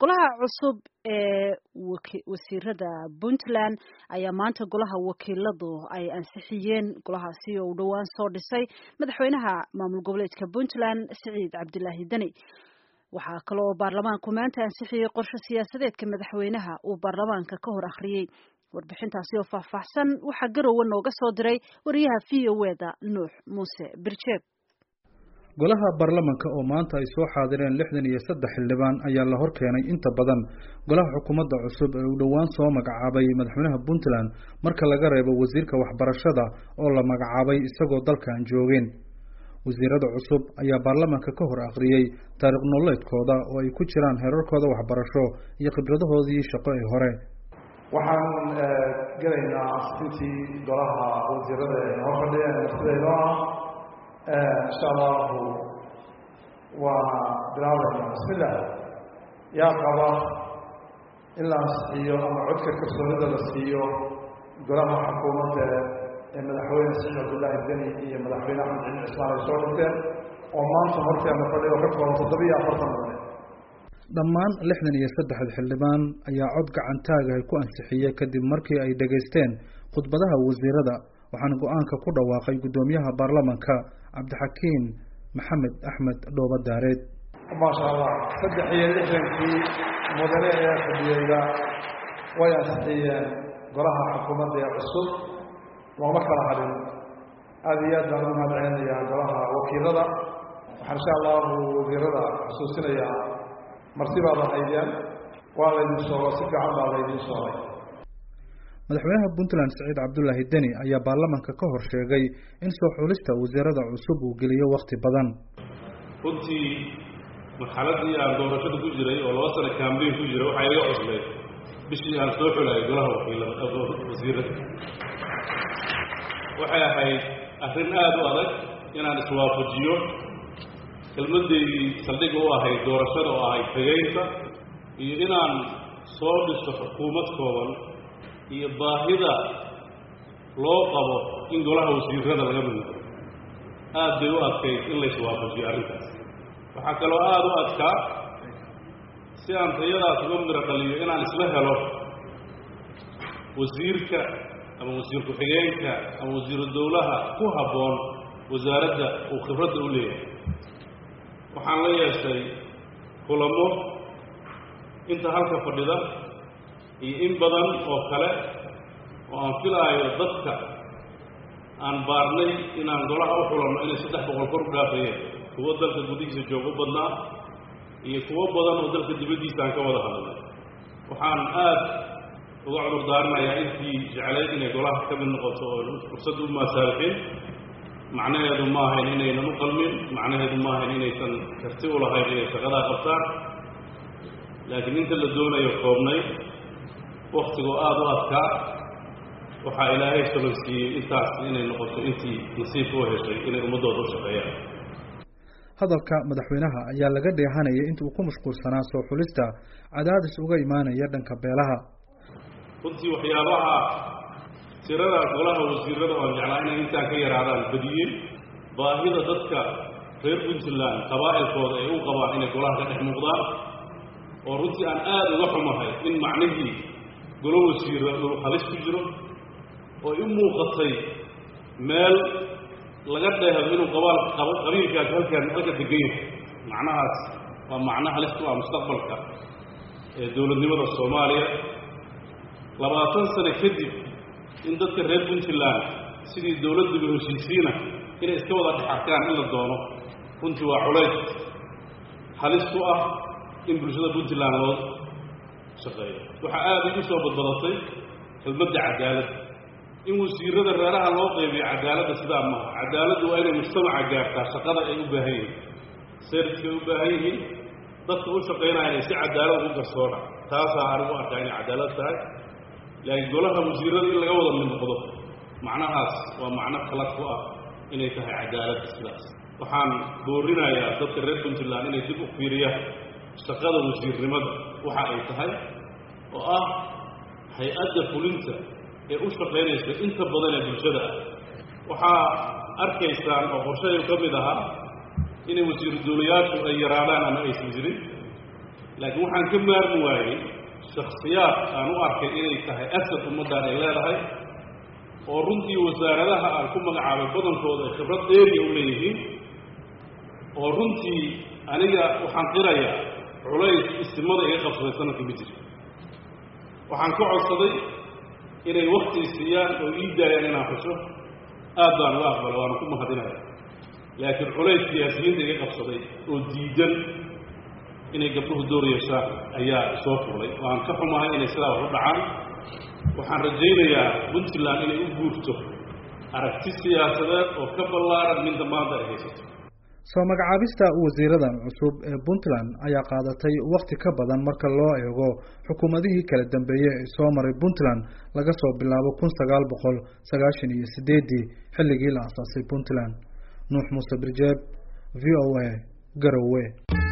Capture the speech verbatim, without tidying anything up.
golaha cusub ee wasiirada Puntland ayaa maanta golaha wakiiladu ay ansixiyeen golahaasi oo dhawaan soo dhisay madaxweynaha maamul goboleedka Puntland Siciid Cabdilaahi Dani. waxaa kale oo baarlamaanku maanta ansixiyay qorshe siyaasadeedka madaxweynaha uu baarlamaanka ka hor akhriyay. warbixintaasi oo faahfaahsan waxaa garowe nooga soo diray wariyaha V O A da Nuux Muuse Birjeeb. golaha baarlamaanka oo maanta ay soo xaadireen lixdan iyo saddex xildhibaan ayaa la horkeenay inta badan golaha xukuumadda cusub ee uu dhawaan soo magacaabay madaxweynaha Puntland marka laga reebo wasiirka waxbarashada oo la magacaabay isagoo dalkan joogeen. wasiirada cusub ayaa baarlamaanka ka hor akhriyay taariikh nololeedkooda oo ay ku jiraan heerarkooda waxbarasho iyo khibradahoodii shaqo ee hore. waxaan gelaynaa asxintii golaha wasiirada ee noo fadhiyeen sideedoo ah insha allahu waa bilaabaynaa. bismillah. yaa qaba in la ansixiyo ama codka kalsoonida la siiyo golaha xukuumadda ee madaxweyne Siciid Cabdilaahi Dani iyo madaxweyne Axmed Ciid Cismaan ay soo dhigteen oo maanta horteena fadhiyo ka kooban toddoba iyo afartan mudane. dhammaan lixdan iyo saddex xildhibaan ayaa cod gacantaagay ku ansixiyay kadib markii ay dhageysteen khudbadaha wasiirada, waxaana go-aanka ku dhawaaqay gudoomiyaha baarlamaanka Cabdixakiin Maxamed Axmed Dhooba Daareed. maasha Allah, saddex iyo lixdankii mudane ee fadhiyayda way ansixiyeen golaha xukuumadda ee cusub, looma kala hadhin. aad iyo aad baan u mahadcelinayaa golaha wakiilada. waxaan insha allahu wasiirada xusuusinayaa marti baad haydeen, waa laydin soo si fiican baa laydin sooray. madaxweynaha Puntland Siciid Cabdilaahi Dani ayaa baarlamaanka ka hor sheegay in soo xulista wasiirada cusub uu geliyo waqti badan. runtii marxaladii aan doorashada ku jiray oo laba sano campaign ku jiray waxaa iga cusbay bishii aan soo xulayay golaha wakiilada wasiirada. waxay ahayd arrin aada u adag inaan iswaafajiyo kelmadeydii saldhig u ahayd doorashada oo ahayd tegeynta iyo inaan soo dhiso xukuumad kooban iyo baahida loo qabo in golaha wasiirada laga mid noqdo. aad bay u adkayd in la iswaafajiyo arrintaas. waxaa kaloo aada u adkaa si aan tayadaas uga miro dhaliyo inaan isla helo wasiirka ama wasiir ku-xigeenka ama wasiiru dowlaha ku habboon wasaaradda uu khibradda u leeyahay. waxaan la yeeshay kulamo inta halka fadhida iyo in badan oo kale oo aan filaayo dadka aan baarnay inaan golaha u xulanno inay saddex boqol kor u dhaafayeen, kuwo dalka gudihiisa jooga u badnaa iyo kuwo badan oo dalka dibaddiisa aan ka wada hadalnay. waxaan aada uga cudur daarinayaa intii jeclayd inay golaha ka mid noqoto oo fursad u maasaalixin. macnaheedu ma ahayn inaynan u qalmin, macnaheedu ma ahayn inaysan karti u lahayn inay shaqadaa qabtaan, laakiin inta la doonayo koobnay waktigoo aada u adkaa waxaa ilaahay salonsiiyey intaas inay noqoto intii nasiibka u heshay inay ummaddooda u shaqeeyaan. hadalka madaxweynaha ayaa laga dheehanayay inta uu ku mashquulsanaa soo xulista cadaadis uga imaanaya dhanka beelaha. runtii waxyaabaha tirada golaha wasiirada oo aan jeclaa inay intaan ka yaraadaan badiyeen baahida dadka reer Puntland qabaa'ilkooda ay u qabaan inay golaha ka dhex muuqdaan, oo runtii aan aada uga xumahay in macnihii golo wasiiro uu halis ku jiro oo u muuqatay meel laga dheehdo inuu qabaal qabiilkaas halkan halka degan yahay. macnahaas waa macno halis ku ah mustaqbalka ee dowladnimada Soomaaliya. labaatan sano kadib in dadka reer Puntland sidii dowladda u heshiisiina inay iska wada dhaxarkaan in la doono runtii waa culays halis ku ah in bulshada Puntland loo shaqeeyo. waxaa aada igu soo badbadatay kelmadda cadaalad, in wasiirada reeraha loo qaybiyo cadaaladda sidaa maaha. cadaaladdu waa inay mujtamaca gaartaa shaqada ay u baahan yihiin, serviska ay u baahan yihiin, dadka u shaqaynaya inay si cadaalad ugu garsoona. taasaa anigu arkaa inay cadaalad tahay. laakiin golaha wasiirada in laga wada mid noqdo macnahaas waa macno khalad ku ah inay tahay cadaaladda sidaas. waxaan boorinayaa dadka reer Puntland inay dib u fiiriyaan shaqada wasiirnimada waxa ay tahay oo ah hay-adda fulinta ee u shaqaynaysa inta badan ee bulshada ah. waxaa arkaysaan oo qorshahay ka mid ahaa inay wasiiru dowlayaashu ay yaraadaan ama aysan jirin, laakiin waxaan ka maarmi waayey shakhsiyaad aan u arkay inay tahay asad ummaddan ay leedahay oo runtii wasaaradaha aan ku magacaabay badankooda ay khibrad dheeriya u leeyihiin oo runtii aniga waxaan qirayaa culays istimada iga qabsaday sanadkii ma jiro waxaan ka codsaday inay wakti siiyaan oo ii daayaan inaan xusho aad baan uga aqbala waana ku mahadinaya laakiin culays siyaasiyiinta iga qabsaday oo diidan inay gabdhuhu door yeeshaan ayaa soo fuulay waan ka xumahay inay sidaa wax u dhacaan waxaan rajaynayaa puntland inay u guurto aragti siyaasadeed oo ka ballaaran midda maanta ay haysato soo magacaabista wasiiradan cusub ee puntland ayaa qaadatay waqti ka badan marka loo eego xukuumadihii kala dambeeyey ee soo maray puntland laga soo bilaabo kun sagaal boqol sagaashan iyo sideedii xilligii la aasaasay puntland nuux muuse birjeeb v o a garowe